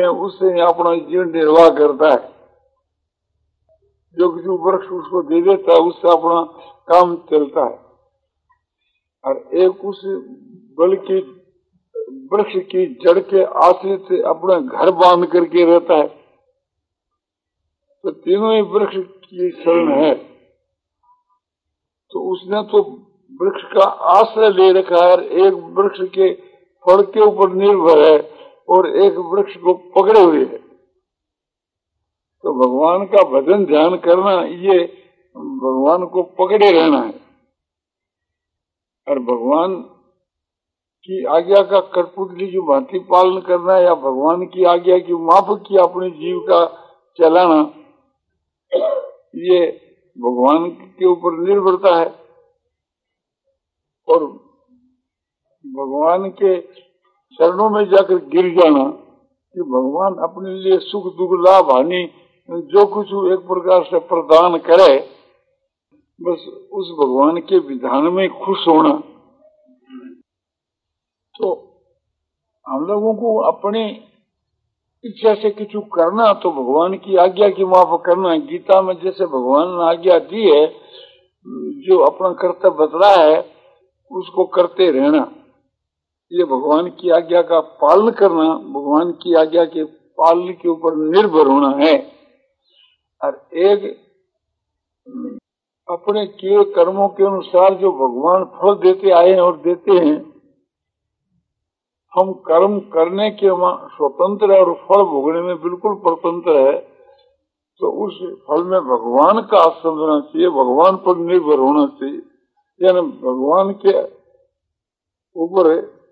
उससे अपना जीवन निर्वाह करता है। जो किसी वृक्ष उसको दे देता है उससे अपना काम चलता है। और एक उस बल की वृक्ष की जड़ के आश्रय से अपना घर बांध करके रहता है। तो तीनों ही वृक्ष की शरण है। तो उसने तो वृक्ष का आश्रय ले रखा है, एक वृक्ष के फल के ऊपर निर्भर है और एक वृक्ष को पकड़े हुए है। तो भगवान का भजन ध्यान करना ये भगवान को पकड़े रहना है और भगवान की आज्ञा का कठपुतली की भांति पालन करना है या भगवान की आज्ञा की माफक की अपने जीव का चलाना, ये भगवान के ऊपर निर्भरता है। और भगवान के चरणों में जाकर गिर जाना कि भगवान अपने लिए सुख दुख लाभ हानि जो कुछ एक प्रकार से प्रदान करे, बस उस भगवान के विधान में खुश होना। तो हम लोगों को अपनी इच्छा से कुछ करना तो भगवान की आज्ञा की माफ करना। गीता में जैसे भगवान ने आज्ञा दी है, जो अपना कर्तव्य बतला है उसको करते रहना, ये भगवान की आज्ञा का पालन करना, भगवान की आज्ञा के पालन के ऊपर निर्भर होना है। और एक अपने किए कर्मों के अनुसार जो भगवान फल देते आए हैं और देते हैं, हम कर्म करने के स्वतंत्र है और फल भोगने में बिल्कुल स्वतंत्र है। तो उस फल में भगवान का आश्रय होना चाहिए, भगवान पर निर्भर होना चाहिए, यानी भगवान के ऊपर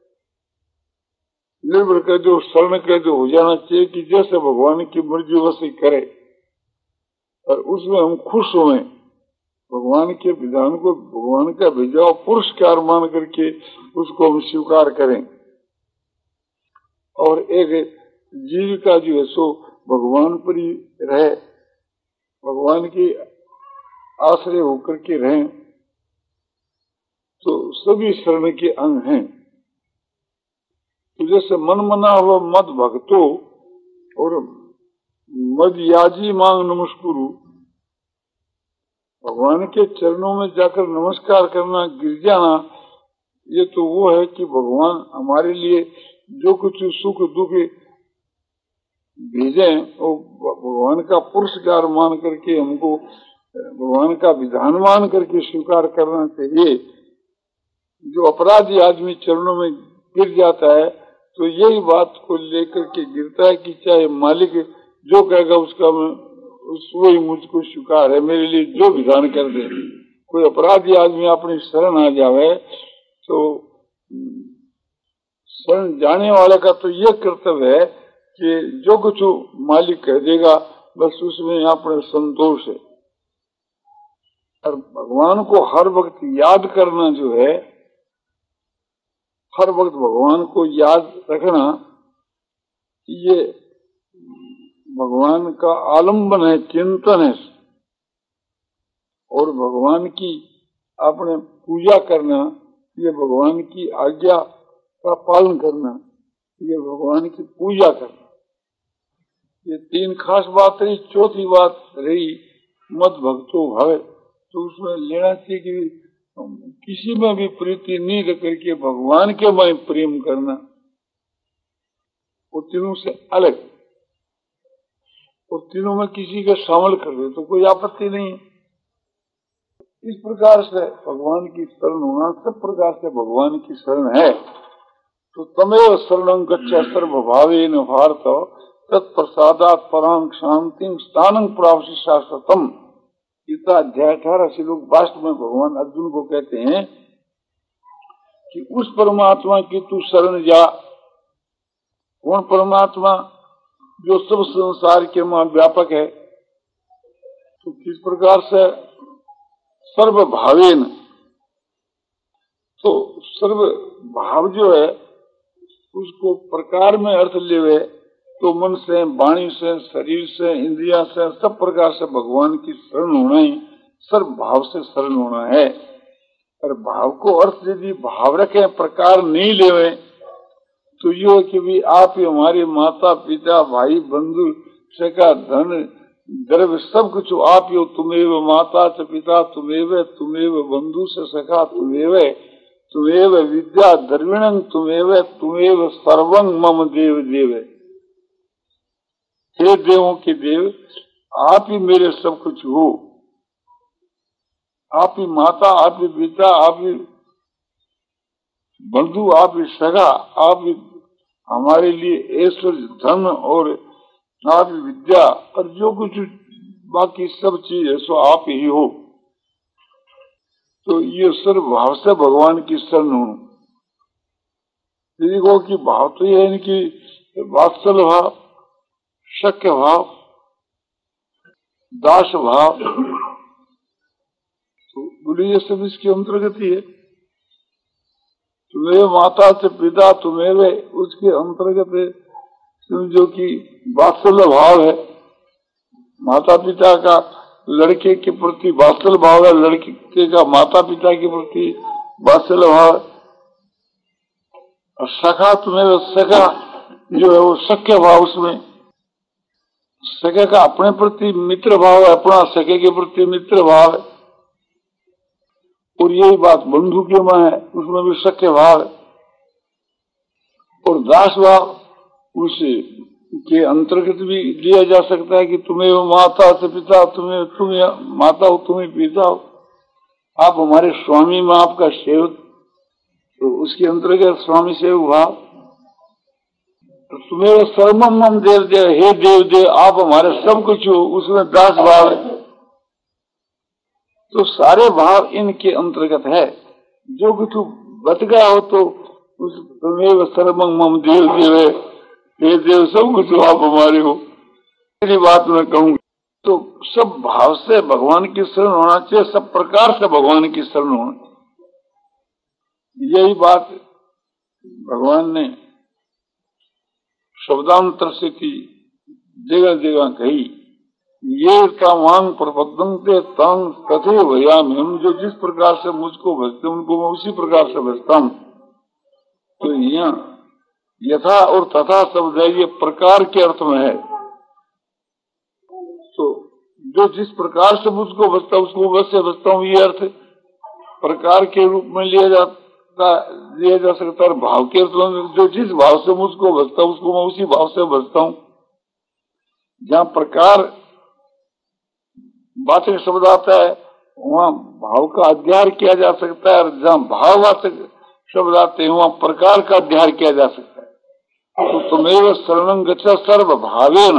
निर्भर कर जो शरण कर जो हो जाना चाहिए कि जैसे भगवान की मर्जी वैसे करे और उसमें हम खुश हुए। भगवान के विधान को भगवान का भेजा पुरस्कार मान करके उसको हम स्वीकार करें और एक जीविका जो है सो भगवान पर ही रहे, भगवान की आश्रय होकर के रहें। तो सभी शरण के अंग हैं। तो जैसे मन मना हुआ मद भक्तो और मद याजी मांग नमस्कुरु, भगवान के चरणों में जाकर नमस्कार करना, गिर जाना, ये तो वो है कि भगवान हमारे लिए जो कुछ सुख दुख भेजे वो भगवान का पुरस्कार मान करके हमको भगवान का विधान मान करके स्वीकार करना चाहिए। जो अपराधी आदमी चरणों में गिर जाता है तो यही बात को लेकर के गिरता है कि चाहे मालिक जो कहेगा उसका वही मुझको स्वीकार है, मेरे लिए जो विधान कर दे। कोई अपराधी आदमी अपनी शरण आ जावे तो शरण जाने वाले का तो यह कर्तव्य है कि जो कुछ मालिक कह देगा बस उसमें अपने संतोष है। और भगवान को हर वक्त याद करना जो है, हर वक्त भगवान को याद रखना, ये भगवान का आलम्बन है, चिंतन है। और भगवान की अपने पूजा करना, ये भगवान की आज्ञा का पालन करना, ये भगवान की पूजा करना। ये तीन खास बात रही। चौथी बात रही मद भक्तो भावे, तो उसमें लेना चाहिए कि किसी में भी प्रीति नहीं रख करके भगवान के में प्रेम करना, वो तीनों से अलग। और तीनों में किसी का शामिल कर दे तो कोई आपत्ति नहीं। इस प्रकार से भगवान की शरण होना, सब प्रकार से भगवान की शरण है। तो तमेव शरणं गच्छ सर्वभावेन भारत तत्प्रसादात् परां शांतिं स्थानं प्राप्स्यसि शाश्वतम्। गीता अध्याय 18 श्लोक वास्तव में भगवान अर्जुन को कहते हैं कि उस परमात्मा की तू शरण जा। कौन परमात्मा? जो सब संसार के मां व्यापक है। तो किस प्रकार से? सर्व भावेन। तो सर्व भाव जो है उसको प्रकार में अर्थ लेवे तो मन से, वाणी से, शरीर से, इंद्रिया से, सब प्रकार से भगवान की शरण होना ही सर्व भाव से शरण होना है। और भाव को अर्थ यदि भाव रखे, प्रकार नहीं लेवे, तो यो कि भी आप ही हमारे माता पिता भाई बंधु सका धन द्रव्य सब कुछ आप ही हो। तुमेव माता च पिता तुमेव बंधु से सखा तुमेव विद्या द्रविणं तुमेव सर्वं मम देव देव। हे देवों के देव, आप ही मेरे सब कुछ हो। आप ही माता, आप ही पिता, आप ही बंधु, आप ही सगा, आप ही हमारे लिए ऐश्वर्य धन और आप ही विद्या और जो कुछ बाकी सब चीज है सो आप ही हो। तो ये सर्व भाव से भगवान की शरण हो। देखो कि भाव तो ये है इनकी वात्सल भाव, शक्य भाव, दास भाव, तो बोलिए ये सब इसके अंतर्गत ही है। तुम्हें माता से पिता तुम्हें उसके अंतर्गत है, जो कि वात्सल्य भाव है। माता पिता का लड़के के प्रति वात्सल्य भाव है, लड़के का माता पिता के प्रति वात्सल्य भाव है। और सखा तुम्हें सखा जो है वो सख्य भाव, उसमें सखे का अपने प्रति मित्र भाव है, अपना सखे के प्रति मित्र भाव है। और यही बात बंधु के में है, उसमें भी सख्य भाव है। और दास भाव उसे के अंतर्गत भी लिया जा सकता है कि तुम्हें माता से पिता, तुम्हें माता हो, तुम्हें पिता हो, आप हमारे स्वामी में आपका सेवक, तो उसके अंतर्गत स्वामी सेवक भाव। तो तुम्हें सर्वम मम देव देव, हे देव देव आप हमारे सब कुछ हो, उसमें दास भाव है। तो सारे भाव इनके अंतर्गत है। जो कुछ बच गया हो तो उस तुम्हें सर्वम मम देव देव है, हे देव सब कुछ आप हमारे हो। मेरी बात मैं कहूँ तो सब भाव से भगवान की शरण होना चाहिए, सब प्रकार से भगवान की शरण होना चाहिए। यही बात भगवान ने शब्दांतर से की जगह जगह कही। ये तामांग प्रबद्धंते तंग कथे भयाम, हम जो जिस प्रकार से मुझको भजते उनको मैं उसी प्रकार से भजता हूँ। तो यहाँ यथा और तथा शब्द है, ये प्रकार के अर्थ में है। तो जो जिस प्रकार से मुझको भजता उसको वैसे भजता हूँ, ये अर्थ प्रकार के रूप में लिया जा सकता है। भाव के अर्थ में जो जिस भाव से मुझको भजता उसको मैं उसी भाव से भजता हूँ। जहाँ प्रकार वाचक शब्द आता है वहाँ भाव का अध्ययन किया जा सकता है, और जहाँ भाववाचक शब्द आते हैं वहाँ प्रकार का अध्ययन किया जा सकता है। तो तुम्हें शरणं गच्छ सर्व भावेन,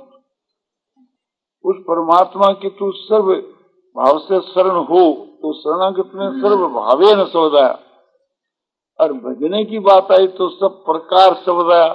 उस परमात्मा की तू सर्व भाव से शरण हो, तो शरणागत में सर्व भावेन शब्द आया। और भजने की बात आई तो सब प्रकार शब्द आया।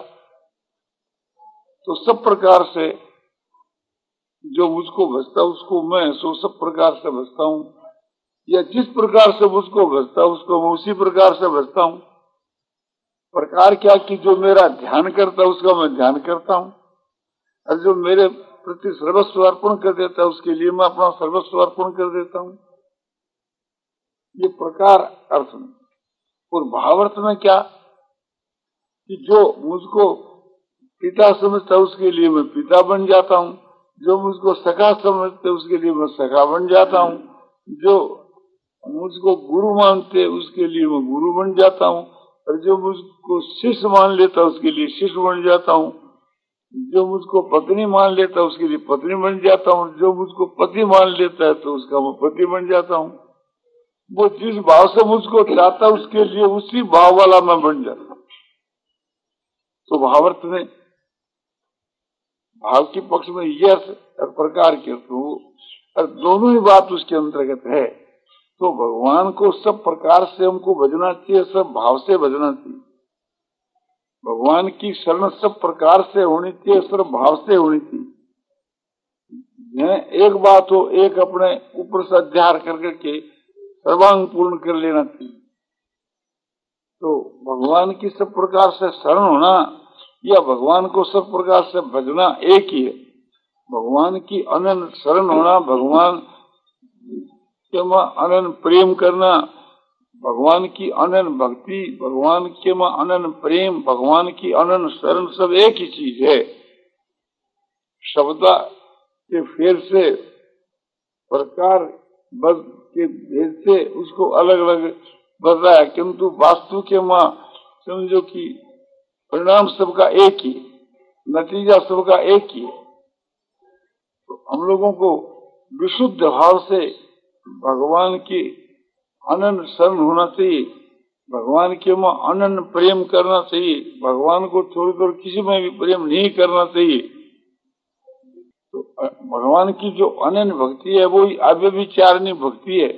तो सब प्रकार से जो मुझको भजता उसको मैं सो सब प्रकार से भजता हूँ, या जिस प्रकार से मुझको भजता उसको मैं उसी प्रकार से भजता हूँ। प्रकार क्या कि जो मेरा ध्यान करता उसका मैं ध्यान करता हूँ, और जो मेरे प्रति सर्वस्व अर्पण कर देता है उसके लिए मैं अपना सर्वस्व अर्पण कर देता हूँ। ये प्रकार अर्थ में। और भाव अर्थ में क्या कि जो मुझको पिता समझता उसके लिए मैं पिता बन जाता हूँ, जो मुझको सखा समझते उसके लिए मैं सखा बन जाता हूँ, जो मुझको गुरु मानते उसके लिए मैं गुरु बन जाता हूँ, और जो मुझको शिष्य मान लेता उसके लिए शिष्य बन जाता हूँ, जो मुझको पत्नी मान लेता उसके लिए पत्नी बन जाता हूँ, जो मुझको पति मान लेता है तो उसका मैं पति बन जाता हूँ। वो जिस भाव से मुझको चाहता उसके लिए उसी भाव वाला मैं बन जाता हूँ। तो भावार्थ में भाव के पक्ष में यह और प्रकार के अर्थ हो, और दोनों ही बात उसके अंतर्गत है। तो भगवान को सब प्रकार से हमको भजना चाहिए, सब भाव से भजना चाहिए। भगवान की शरण सब प्रकार से होनी चाहिए, सब भाव से होनी चाहिए। एक बात हो, एक अपने ऊपर से अध्यार करके सर्वांग पूर्ण कर लेना चाहिए। तो भगवान की सब प्रकार से शरण होना या भगवान को सब प्रकार से भजना एक ही है। भगवान की अनंत शरण होना, भगवान के अनंत प्रेम करना, भगवान की अनन्य भक्ति, भगवान के में अनन्य प्रेम, भगवान की अनन्य शरण सब एक ही चीज है। शब्द के फेर से, प्रकार बद के भेद से उसको अलग अलग बताया, किंतु वास्तु के मां समझो कि परिणाम सबका एक ही, नतीजा सबका एक ही है। तो हम लोगों को विशुद्ध भाव से भगवान की अनन्य शरण होना चाहिए, भगवान के में अनन्य प्रेम करना चाहिए, भगवान को छोड़कर किसी में भी प्रेम नहीं करना चाहिए। तो भगवान की जो अनन्य भक्ति है वो अव्यभिचारिणी भक्ति है,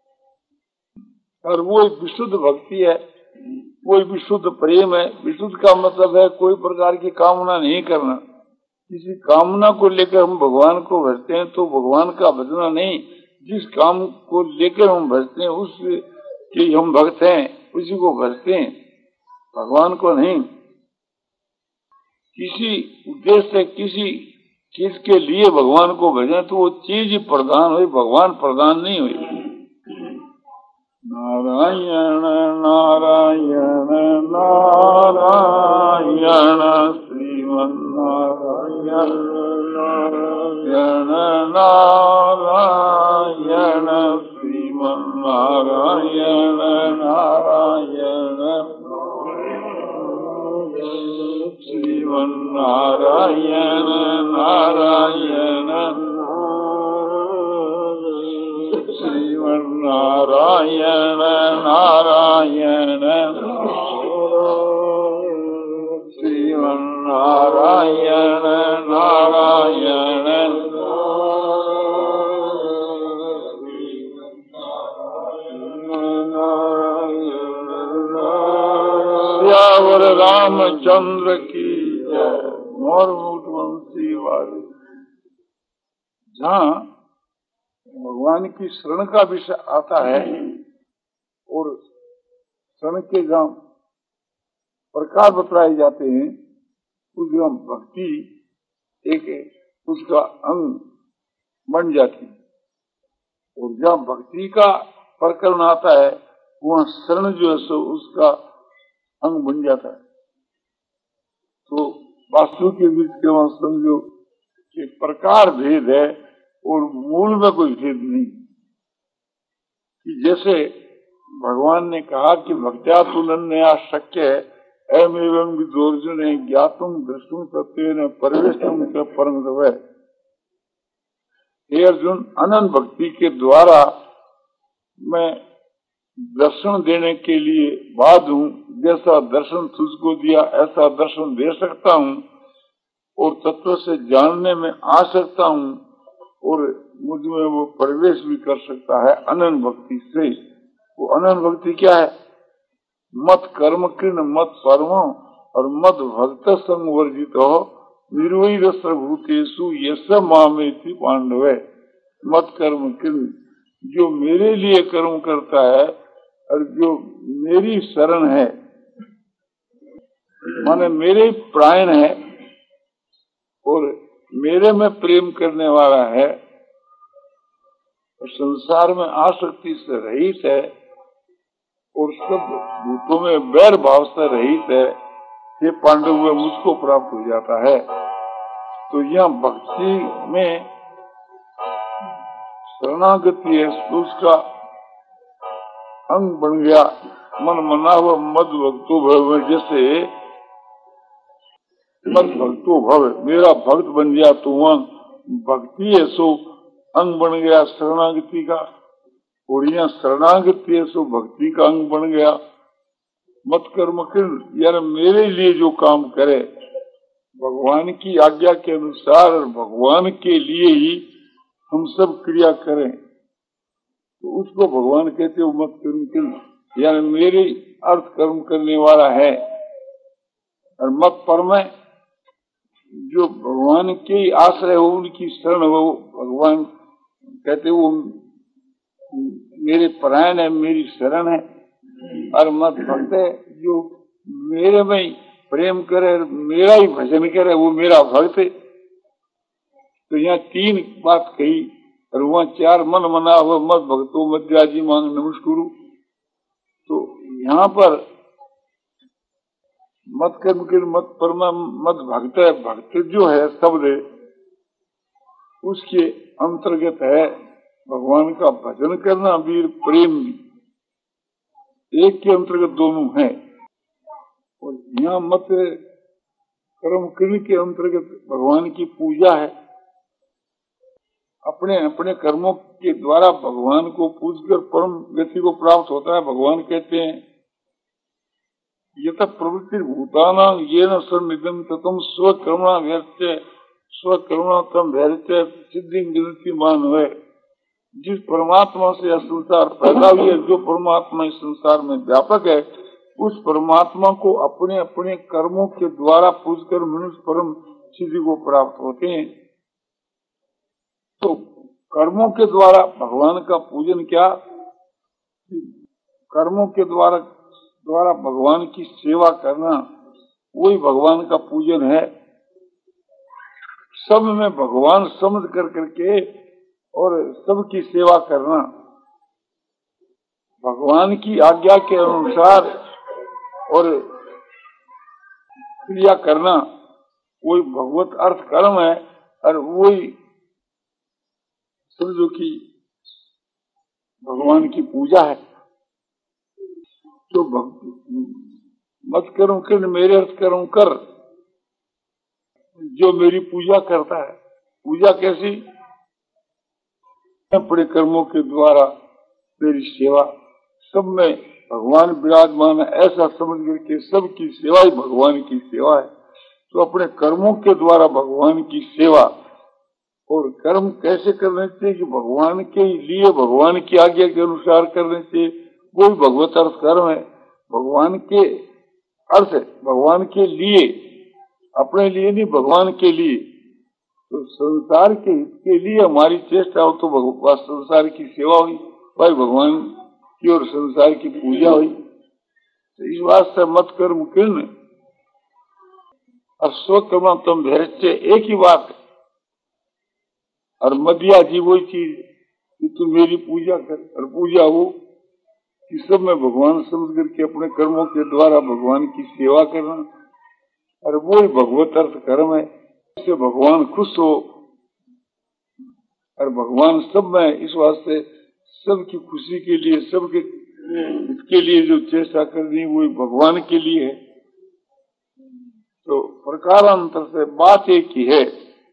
और वो विशुद्ध भक्ति है, वो विशुद्ध प्रेम है। विशुद्ध का मतलब है कोई प्रकार की कामना नहीं करना। किसी कामना को लेकर हम भगवान को भजते हैं तो भगवान का भजना नहीं, जिस काम को लेकर हम भजते हैं उसके हम भक्त हैं, उसी को भजते हैं, भगवान को नहीं। किसी उद्देश्य से किसी चीज के लिए भगवान को भजें तो वो चीज ही प्रधान हुई, भगवान प्रधान नहीं हुई। नारायण नारायण नारायण श्रीमन नारायण नारायण नारायण श्रीमन नारायण नारायण श्रीमन नारायण नारायण श्रीमन नारायण नारायण श्रीमन नारायण नारायण सियावर रामचंद्र की जय। मोर मुकुटवंशी वाली। जहाँ भगवान की शरण का विषय आता है और शरण के जहाँ प्रकार बतलाए जाते हैं, उस जहाँ भक्ति एक उसका अंग बन जाती है, और जहाँ भक्ति का प्रकरण आता है वहाँ शरण जो है सो उसका अंग बन जाता है। तो वास्तु के बीच के वहाँ समझो कि प्रकार भेद है और मूल में कोई भेद नहीं। कि जैसे भगवान ने कहा कि भक्त्या तुलन्या शक्य है एवं विदोर्जुन ज्ञातुम दृष्टुम तत्वेन परिवेशम च परम तव। हे अर्जुन, अनंत भक्ति के द्वारा मैं दर्शन देने के लिए बाध हूँ। जैसा दर्शन तुझको दिया ऐसा दर्शन दे सकता हूँ और तत्व से जानने में आ सकता हूँ और मुझ में वो प्रवेश भी कर सकता है अनंत भक्ति से। वो अनंत भक्ति क्या है? मत कर्म कृण मत परम और मत भक्त संवर्जित हो निर्वैर सर्वभूतेषु यश मामेति पांडवे। मत कर्म कृण, जो मेरे लिए कर्म करता है और जो मेरी शरण है, माने मेरे प्राण है और मेरे में प्रेम करने वाला है और संसार में आसक्ति से रहित है और सब भूतों में वैर भाव से रहित है, ये पांडव में मुझको प्राप्त हो जाता है। तो यह भक्ति में शरणागति है, उसका अंग बन गया। मन मना हुआ मद भक्तो भव, जैसे मद भक्तो भव, मेरा भक्त बन गया तो वह भक्ति है सो अंग बन गया शरणागति का, और यह शरणागति है सो भक्ति का अंग बन गया। मत कर्म कृण, यार मेरे लिए जो काम करे भगवान की आज्ञा के अनुसार और भगवान के लिए ही हम सब क्रिया करें तो उसको भगवान कहते हो मत कर्म कृण, यार मेरे अर्थ कर्म करने वाला है। और मत परम, जो भगवान के आश्रय हो उनकी शरण हो, भगवान कहते वो मेरे परायण है, मेरी शरण है। और मत भक्त है, जो मेरे में प्रेम करे, मेरा ही भजन करे, वो मेरा भक्त है। तो यहाँ तीन बात कही और वहाँ चार मन मना हुआ मत भक्तो मध्याजी मांग नमस्कुरु। तो यहाँ पर मत कर्म के मत परमा मत भक्त है, भक्त जो है शब्द उसके अंतर्गत है भगवान का भजन करना, वीर प्रेम भी एक के अंतर्गत दोनों है। और यहाँ मत कर्म करने के अंतर्गत भगवान की पूजा है। अपने अपने कर्मों के द्वारा भगवान को पूजकर परम गति को प्राप्त होता है। भगवान कहते हैं यत प्रवृत्ति भूताना ये न सन्निधम ततम स्वकर्मणा व्यर्थे स्वकर्मणा तम धैर्य सिद्धि विनती मान है। जिस परमात्मा से यह संसार पैदा हुई है, जो परमात्मा इस संसार में व्यापक है, उस परमात्मा को अपने अपने कर्मों के द्वारा पूजकर मनुष्य परम सिद्धि को प्राप्त होते हैं। तो कर्मों के द्वारा भगवान का पूजन क्या, कर्मों के द्वारा भगवान की सेवा करना, वही भगवान का पूजन है। सब में भगवान समझ कर करके और सबकी सेवा करना, भगवान की आज्ञा के अनुसार और क्रिया करना, वही भगवत अर्थ कर्म है। और वही समझो कि भगवान की पूजा है। तो मत करूं कर मेरे अर्थ करूं कर, जो मेरी पूजा करता है। पूजा कैसी, अपने कर्मों के द्वारा मेरी सेवा, सब में भगवान विराजमान है ऐसा समझ करके सबकी सेवा ही भगवान की सेवा है। तो अपने कर्मों के द्वारा भगवान की सेवा, और कर्म कैसे करने चाहिए कि भगवान के लिए भगवान की आज्ञा के अनुसार करने चाहिए, वो भी भगवत अर्थ कर्म है। भगवान के अर्थ है, भगवान के लिए, अपने लिए नहीं, भगवान के लिए। तो संसार के हित के लिए हमारी चेष्टा हो तो संसार की सेवा हुई, भाई भगवान की और संसार की पूजा हुई। तो इस बात से मत कर्म किन और स्वकर्म तुम धैर्य एक ही बात है। और मदिया जी वही चीज कि तू मेरी पूजा कर, और पूजा हो कि सब में भगवान समझ करके अपने कर्मों के द्वारा भगवान की सेवा करना, और वो ही भगवत अर्थ कर्म है। इससे भगवान खुश हो, और भगवान सब में इस वास्ते सबकी खुशी के लिए, सबके इसके लिए जो चेष्टा करनी वो भगवान के लिए है। तो प्रकारांतर से बात एक ही है।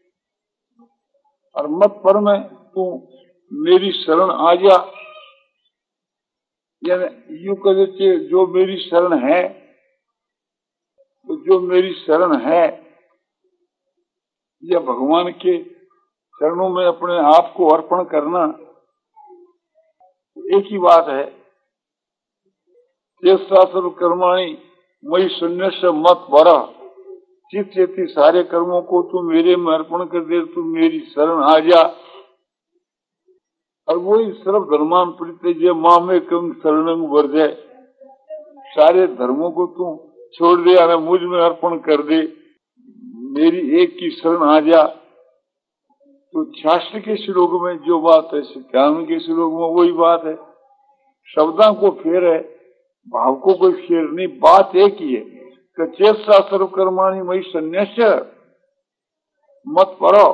और मत पर में तू मेरी शरण आ जा, यानी यूं कह देते जो मेरी शरण है, तो जो मेरी शरण है या भगवान के चरणों में अपने आप को अर्पण करना, एक ही बात है। सर्व कर्माणि मई शून्य से मत बरा, चित चेती सारे कर्मों को तू मेरे में अर्पण कर दे, तू मेरी शरण आ जा। और वही सर्व धर्मान परित्यज्य मां में कम शरणं वर्जय, सारे धर्मों को तू छोड़ दे और मुझ में अर्पण कर दे, मेरी एक की शरण आ जा। तो शास्त्र के श्लोक में जो बात है, ज्ञान के श्लोक में वही बात है। शब्दों को फेर है, भाव को कोई फेर नहीं, बात एक ही है। चेष्टा सर्व कर्माणि मयि सन्न्यस्य मत परो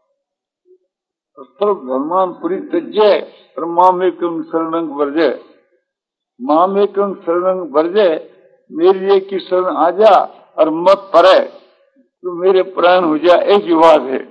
सर्व धर्मान परित्यज्य और मामेकं शरणं वर्जय, मामेकं शरणं वर्जय, मेरी एक की शरण आ जा और मत परे, तो मेरे प्राण हो जा, एक ही बात है।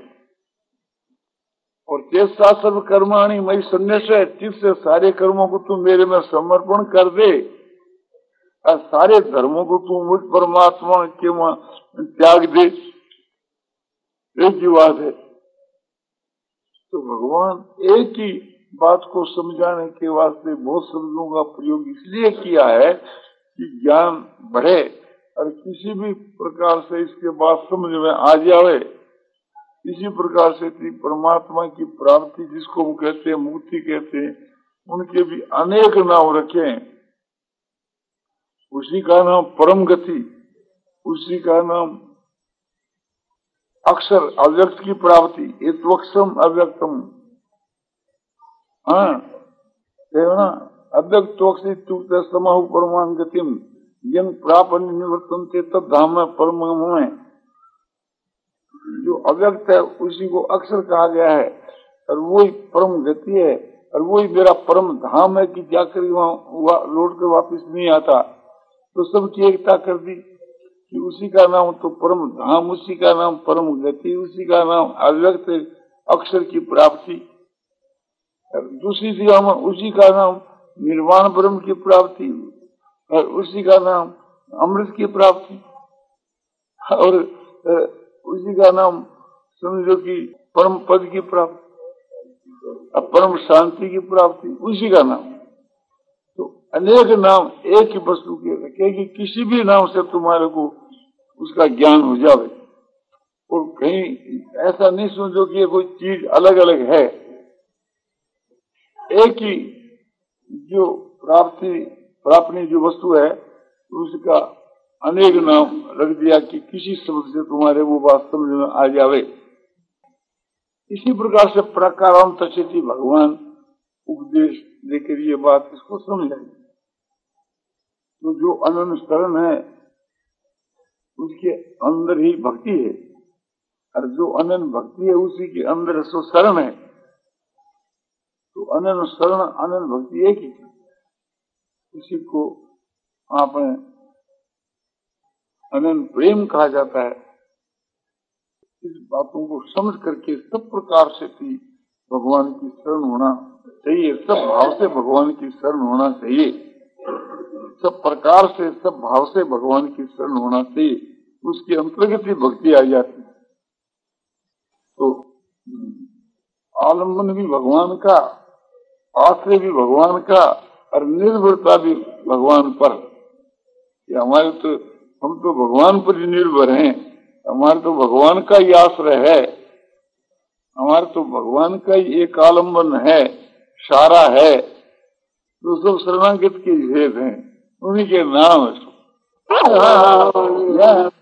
और चेष्टा सर्व कर्माणि मयि सन्न्यस्य, चित्त से सारे कर्मों को तू मेरे में समर्पण कर दे, और सारे धर्मों को तू मुझ परमात्मा के त्याग दे, एक ही बात है। तो भगवान एक ही बात को समझाने के वास्ते बहुत शब्दों का प्रयोग इसलिए किया है कि ज्ञान बढ़े और किसी भी प्रकार से इसके बाद समझ में आ जाए। इसी प्रकार से परमात्मा की प्राप्ति, जिसको हम कहते हैं मुक्ति कहते हैं, उनके भी अनेक नाम रखे हैं। उसी का नाम परम गति, उसी का नाम अक्षर अव्यक्त की प्राप्ति, एत्वक्षम अव्यक्तम, हाँ ना। अव्यक्तोक्सित्युक्त समहु परमान गतिम यंग प्रापन निवर्तनते तद धाम परम में। जो अव्यक्त है उसी को अक्षर कहा गया है और वही परम गति है और वही मेरा परम धाम है कि जाकर वहाँ लौट कर वापिस नहीं आता। तो सबकी एकता कर दी कि उसी का नाम तो परम धाम, उसी का नाम परम गति, उसी का नाम अव्यक्त अक्षर की प्राप्ति। दूसरी जगह में उसी का नाम निर्वाण ब्रह्म की प्राप्ति और उसी का नाम अमृत की प्राप्ति और उसी का नाम समझो कि परम पद की प्राप्ति, परम शांति की प्राप्ति, उसी का नाम। तो अनेक नाम एक ही वस्तु के रखे कि किसी भी नाम से तुम्हारे को उसका ज्ञान हो जावे और कहीं ऐसा नहीं समझो कि ये कोई चीज अलग अलग है। एक ही जो प्राप्ति जो वस्तु है उसका अनेक नाम रख दिया कि किसी शब्द से तुम्हारे वो बात समझ में आ जावे। इसी प्रकार से प्रकाराम तक्षति भगवान उपदेश देकर ये बात इसको समझाई। तो जो अनन्य शरण है उसके अंदर ही भक्ति है और जो अनन्य भक्ति है उसी के अंदर सो शरण है। तो अनन्य शरण अनन्य भक्ति एक ही, उसी को आपने अनन्य प्रेम कहा जाता है। इस बातों को समझ करके सब प्रकार से भी भगवान की शरण होना चाहिए, सब भाव से भगवान की शरण होना चाहिए, सब प्रकार से सब भाव से भगवान की शरण होना चाहिए। उसके अंतर्गत ही भक्ति आ जाती है। तो आलम्बन भी भगवान का, आश्रय भी भगवान का और निर्भरता भी भगवान पर। हमारे तो हम तो भगवान पर ही निर्भर हैं, हमारे तो भगवान का ही आश्रय है, हमारे तो भगवान का ही एक आलम्बन है, सारा है। तो सब शरणागत के भेद हैं, उन्हीं के नाम है।